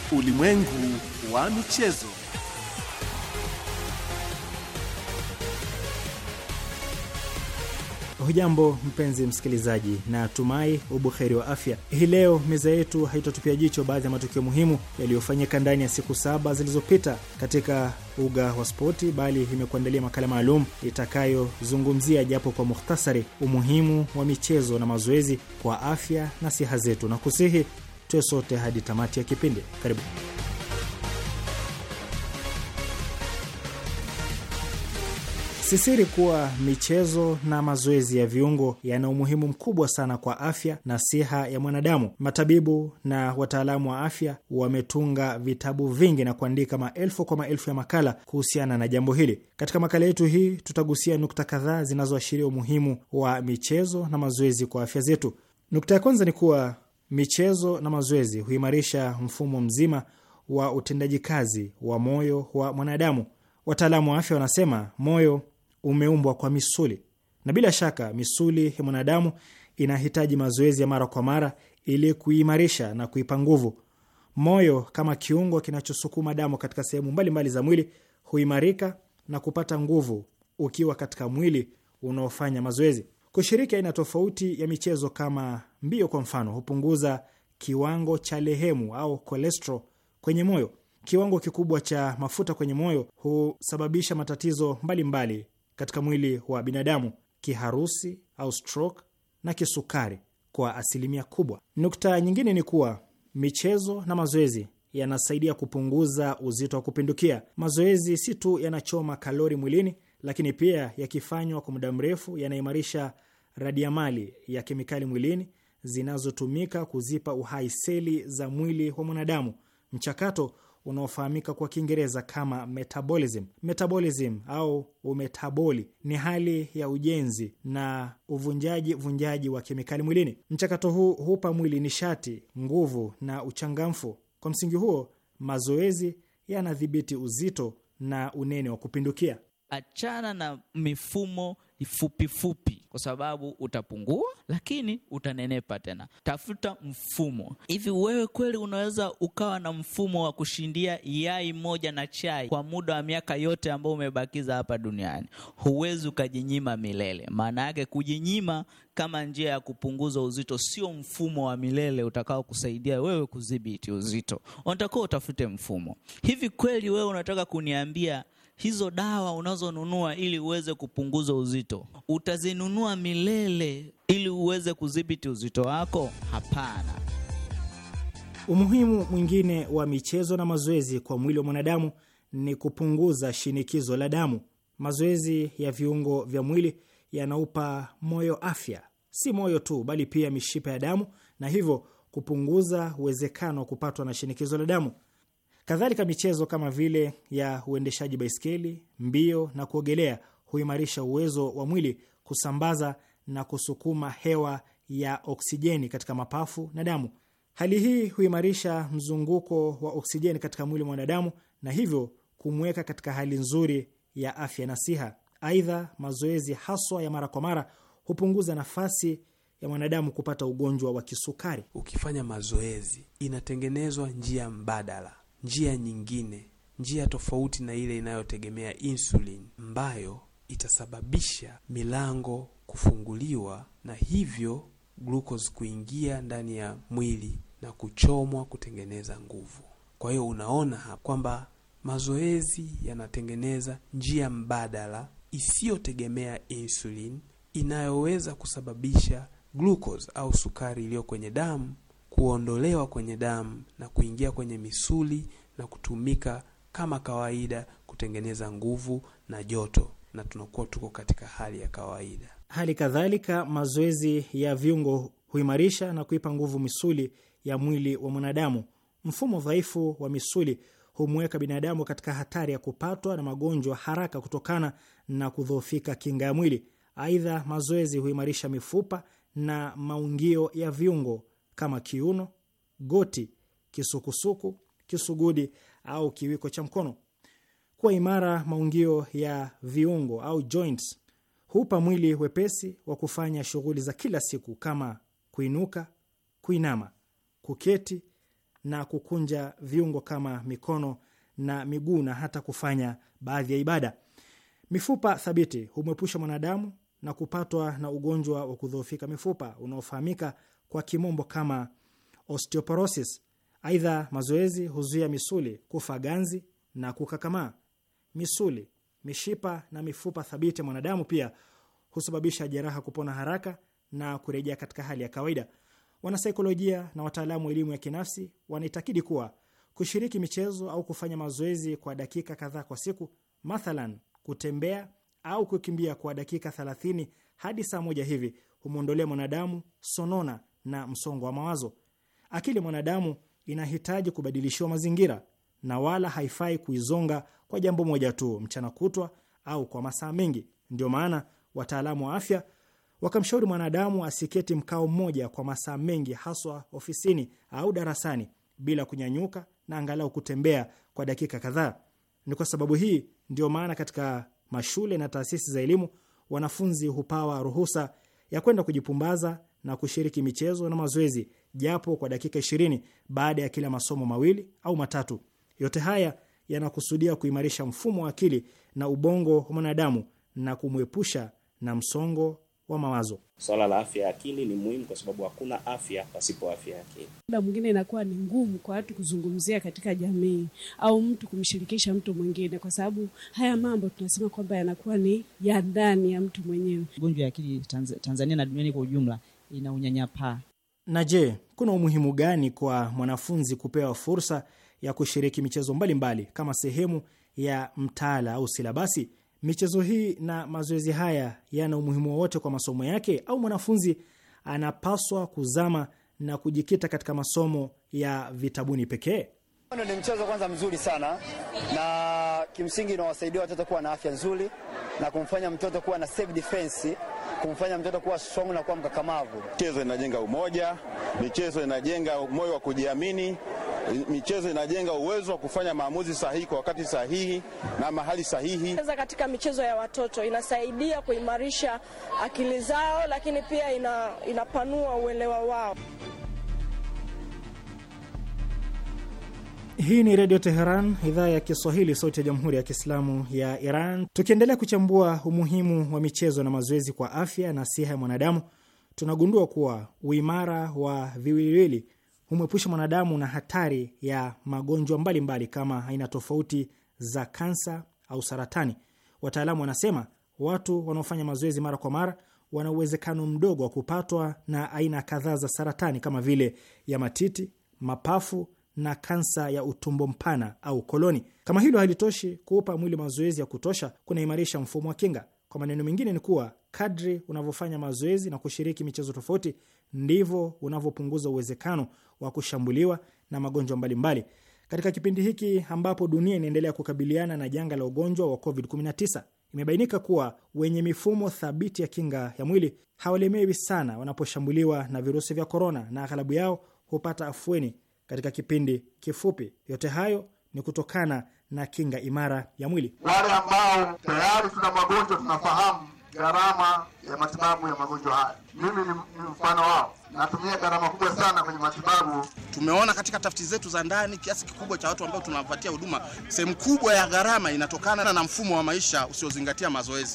Ulimwengu wa michezo. Hujambo mpenzi msikilizaji, na tumai ubuheri wa afya. Hii leo meza yetu haitatupia jicho baadhi ya matukio muhimu yaliyofanyika ndani ya siku 7 zilizopita katika uga wa spoti, bali imekuandalia makala maalum itakayozungumzia japo kwa mukhtasari umuhimu wa michezo na mazoezi kwa afya na siha zetu, na kusihi tuwe sote hadi tamati ya kipindi. Karibu. Sisiri kuwa michezo na mazoezi ya viungo yana umuhimu mkubwa sana kwa afya na siha ya mwanadamu. Matabibu na wataalamu wa afya wametunga vitabu vingi na kuandika maelfu kwa maelfu ya makala kuhusiana na jambo hili. Katika makala yetu hii tutagusia nukta kadhaa zinazoashiria umuhimu wa michezo na mazoezi kwa afya zetu. Nukta ya kwanza ni kuwa michezo na mazoezi huimarisha mfumo mzima wa utendaji kazi wa moyo wa mwanadamu. Wataalamu wa afya wanasema moyo umeumbwa kwa misuli, na bila shaka misuli ya mwanadamu inahitaji mazoezi ya mara kwa mara ili kuimarisha na kuipa nguvu. Moyo kama kiungo kinachosukuma damu katika sehemu mbalimbali za mwili huimarika na kupata nguvu ukiwa katika mwili unaofanya mazoezi. Kushiriki aina tofauti ya michezo kama mbio kwa mfano hupunguza kiwango cha lehemu au cholesterol kwenye moyo. Kiwango kikubwa cha mafuta kwenye moyo husababisha matatizo mbalimbali katika mwili wa binadamu: kiharusi au stroke na kisukari kwa asilimia kubwa. Nukta nyingine ni kuwa michezo na mazoezi yanasaidia kupunguza uzito wa kupindukia. Mazoezi si tu yanachoma kalori mwilini, lakini pia yakifanywa kwa muda mrefu yanaimarisha radiamali ya kemikali mwilini zinazotumika kuzipa uhai seli za mwili wa mwanadamu, mchakato unaofahamika kwa Kiingereza kama metabolism. Metabolism au umetaboli ni hali ya ujenzi na uvunjaji wa kemikali mwilini. Mchakato huu hupa mwili nishati, nguvu na uchangamfu. Kwa msingi huo, mazoezi yanadhibiti uzito na unene wa kupindukia. Achana na mifumo fupi kwa sababu utapungua lakini utanenepa tena. Tafuta mfumo. Hivi wewe kweli unaweza ukawa na mfumo wa kushindia yai moja na chai kwa muda wa miaka yote ambao umebakiza hapa duniani? Huwezi ukajinyima milele. Maana yake kujinyima kama njia ya kupunguza uzito sio mfumo wa milele utakao kusaidia wewe kudhibiti uzito. Unatakiwa utafute mfumo. Hivi kweli wewe unataka kuniambia hizo dawa unazonunua ili uweze kupunguza uzito utazinunua milele ili uweze kudhibiti uzito wako? Hapana. Umuhimu mwingine wa michezo na mazoezi kwa mwili wa mwanadamu ni kupunguza shinikizo la damu. Mazoezi ya viungo vya mwili yanaupa moyo afya, si moyo tu bali pia mishipa ya damu, na hivyo kupunguza uwezekano wa kupatwa na shinikizo la damu. Kadhalika, michezo kama vile ya uendeshaji baiskeli, mbio na kuogelea huimarisha uwezo wa mwili kusambaza na kusukuma hewa ya oksijeni katika mapafu na damu. Hali hii huimarisha mzunguko wa oksijeni katika mwili wa mwanadamu na hivyo kumweka katika hali nzuri ya afya na siha. Aidha, mazoezi haswa ya mara kwa mara hupunguza nafasi ya mwanadamu kupata ugonjwa wa kisukari. Ukifanya mazoezi inatengenezwa njia mbadala, njia nyingine, njia tofauti na ile inayotegemea insulin, ambayo itasababisha milango kufunguliwa na hivyo glucose kuingia ndani ya mwili na kuchomwa kutengeneza nguvu. Kwa hiyo unaona hapa kwamba mazoezi yanatengeneza njia mbadala isiyotegemea insulin inayoweza kusababisha glucose au sukari iliyo kwenye damu kuondolewa kwenye damu na kuingia kwenye misuli na kutumika kama kawaida kutengeneza nguvu na joto, na tunakuwa tuko katika hali ya kawaida. Hali kadhalika, mazoezi ya viungo huimarisha na kuipa nguvu misuli ya mwili wa mwanadamu. Mfumo dhaifu wa misuli humweka binadamu katika hatari ya kupatwa na magonjwa haraka kutokana na kudhoofika kinga ya mwili. Aidha, mazoezi huimarisha mifupa na maungio ya viungo kama kiuno, goti, kisukusuku, kisugudi au kiwiko cha mkono. Kwa imara maungio ya viungo au joints hupa mwili wepesi wa kufanya shughuli za kila siku kama kuinuka, kuinama, kuketi na kukunja viungo kama mikono na miguu na hata kufanya baadhi ya ibada. Mifupa thabiti humwepusha mwanadamu na kupatwa na ugonjwa wa kudhoofika mifupa unaofahamika kwa kimombo kama osteoporosis. Aidha, mazoezi huzuia misuli kufa ganzi na kukakamaa. Misuli, mishipa na mifupa thabiti ya mwanadamu pia husababisha jeraha kupona haraka na kurejea katika hali ya kawaida. Wanasaikolojia na wataalamu wa elimu ya kinafsi wanaitakidi kuwa kushiriki michezo au kufanya mazoezi kwa dakika kadhaa kwa siku, mathalan kutembea au kukimbia kwa dakika 30 hadi saa moja hivi, humwondolea mwanadamu sonona na msongo wa mawazo. Akili mwanadamu inahitaji kubadilishiwa mazingira na wala haifai kuizonga kwa jambo moja tu mchana kutwa au kwa masaa mengi. Ndio maana wataalamu wa afya wakamshauri mwanadamu asiketi mkao mmoja kwa masaa mengi, haswa ofisini au darasani, bila kunyanyuka na angalau kutembea kwa dakika kadhaa. Ni kwa sababu hii ndio maana katika mashule na taasisi za elimu wanafunzi hupawa ruhusa ya kwenda kujipumbaza na kushiriki michezo na mazoezi japo kwa dakika 20 baada ya kila masomo mawili au matatu. Yote haya yanakusudia kuimarisha mfumo wa akili na ubongo wa mwanadamu na kumwepusha na msongo wa mawazo. Swala la afya ya akili ni muhimu kwa sababu hakuna afya pasipo afya ya akili. Muda mwingine inakuwa ni ngumu kwa watu kuzungumzia katika jamii au mtu kumshirikisha mtu mwingine, kwa sababu haya mambo tunasema kwamba yanakuwa ni ya ndani ya mtu mwenyewe. Ugonjwa wa akili Tanzania na duniani kwa ujumla ina unyanyapaa. Na je, kuna umuhimu gani kwa mwanafunzi kupewa fursa ya kushiriki michezo mbalimbali kama sehemu ya mtaala au silabasi? Michezo hii na mazoezi haya yana umuhimu wowote kwa masomo yake, au mwanafunzi anapaswa kuzama na kujikita katika masomo ya vitabuni pekee? Ni mchezo kwanza mzuri sana, na kimsingi unawasaidia watoto kuwa na afya nzuri na kumfanya mtoto kuwa na self defense, kumfanya mtoto kuwa strong na kuwa mkakamavu. Michezo inajenga umoja, michezo inajenga moyo wa kujiamini, michezo inajenga uwezo wa kufanya maamuzi sahihi kwa wakati sahihi na mahali sahihi. Katika michezo ya watoto inasaidia kuimarisha akili zao, lakini pia inapanua uelewa wao. Hii ni Radio Teheran, idhaa ya Kiswahili, sauti ya Jamhuri ya Kiislamu ya Iran. Tukiendelea kuchambua umuhimu wa michezo na mazoezi kwa afya na siha ya mwanadamu, tunagundua kuwa uimara wa viwiliwili humwepusha mwanadamu na hatari ya magonjwa mbalimbali kama aina tofauti za kansa au saratani. Wataalamu wanasema watu wanaofanya mazoezi mara kwa mara wana uwezekano mdogo wa kupatwa na aina kadhaa za saratani kama vile ya matiti, mapafu na kansa ya utumbo mpana au koloni. Kama hilo halitoshi, kuupa mwili mazoezi ya kutosha kunaimarisha mfumo wa kinga. Kwa maneno mengine ni kuwa kadri unavyofanya mazoezi na kushiriki michezo tofauti, ndivyo unavyopunguza uwezekano wa kushambuliwa na magonjwa mbalimbali. Katika kipindi hiki ambapo dunia inaendelea kukabiliana na janga la ugonjwa wa COVID-19, imebainika kuwa wenye mifumo thabiti ya kinga ya mwili hawalemewi sana wanaposhambuliwa na virusi vya korona, na aghalabu yao hupata afueni katika kipindi kifupi. Yote hayo ni kutokana na kinga imara ya mwili. Wale ambao tayari tuna magonjwa, tunafahamu gharama ya matibabu ya magonjwa haya. Mimi ni mfano wao. Natumia gharama kubwa sana kwenye matibabu. Tumeona katika tafiti zetu za ndani kiasi kikubwa cha watu ambao tunawapatia huduma, sehemu kubwa ya gharama inatokana na mfumo wa maisha usiozingatia mazoezi.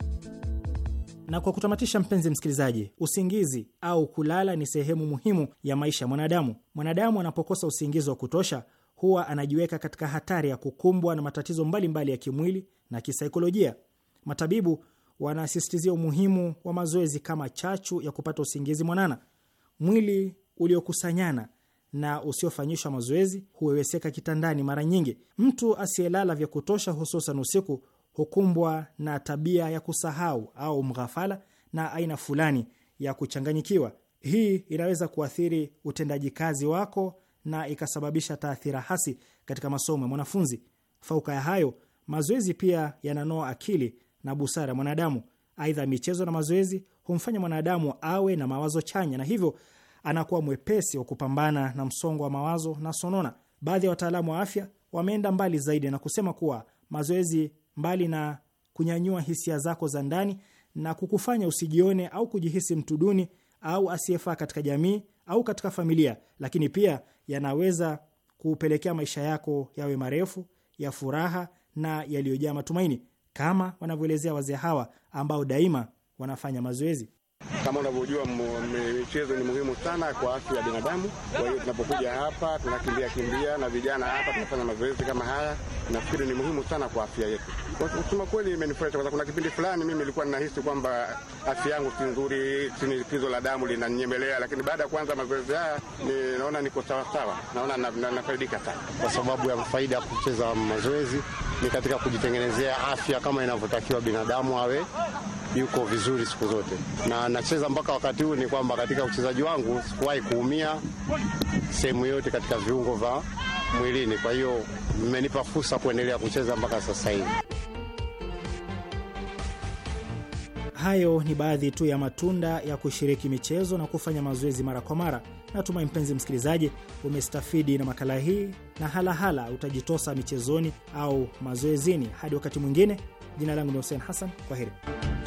Na kwa kutamatisha, mpenzi msikilizaji, usingizi au kulala ni sehemu muhimu ya maisha ya mwanadamu. Mwanadamu anapokosa usingizi wa kutosha, huwa anajiweka katika hatari ya kukumbwa na matatizo mbalimbali ya kimwili na kisaikolojia. Matabibu wanasisitizia umuhimu wa mazoezi kama chachu ya kupata usingizi mwanana. Mwili uliokusanyana na usiofanyishwa mazoezi huweweseka kitandani mara nyingi. Mtu asiyelala vya kutosha, hususan usiku, hukumbwa na tabia ya kusahau au mghafala na aina fulani ya kuchanganyikiwa. Hii inaweza kuathiri utendaji kazi wako na ikasababisha taathira hasi katika masomo ya mwanafunzi. Fauka ya hayo, mazoezi pia yananoa akili na busara ya mwanadamu. Aidha, michezo na mazoezi humfanya mwanadamu awe na mawazo chanya na hivyo anakuwa mwepesi wa kupambana na msongo wa mawazo na sonona. Baadhi ya wataalamu wa afya wameenda mbali zaidi na kusema kuwa mazoezi, mbali na kunyanyua hisia zako za ndani na kukufanya usijione au kujihisi mtu duni au asiyefaa katika jamii au katika familia, lakini pia yanaweza kupelekea maisha yako yawe marefu, ya furaha na yaliyojaa matumaini, kama wanavyoelezea wazee hawa ambao daima wanafanya mazoezi. Kama unavyojua michezo ni muhimu sana kwa afya ya binadamu. Kwa hiyo tunapokuja hapa tunakimbia na vijana hapa tunafanya mazoezi kama haya, nafikiri ni muhimu sana kwa afya yetu. Kwa kusema kweli imenifurahisha, kwa sababu kuna kipindi fulani mimi nilikuwa ninahisi kwamba afya yangu si nzuri, shinikizo la damu linanyemelea, lakini baada ya kuanza mazoezi haya naona niko sawa sawa, naona nafaidika sana. Kwa sababu ya faida ya kucheza mazoezi ni katika kujitengenezea afya kama inavyotakiwa binadamu awe yuko vizuri siku zote. Na nacheza mpaka wakati huu ni kwamba katika uchezaji wangu sikuwahi kuumia sehemu yote katika viungo vya mwilini. Kwa hiyo mmenipa fursa kuendelea kucheza mpaka sasa hivi. Hayo ni baadhi tu ya matunda ya kushiriki michezo na kufanya mazoezi mara kwa mara. Natumai mpenzi msikilizaji umestafidi na makala hii na hala utajitosa michezoni au mazoezini. Hadi wakati mwingine, jina langu ni Hussein Hassan. Kwaheri.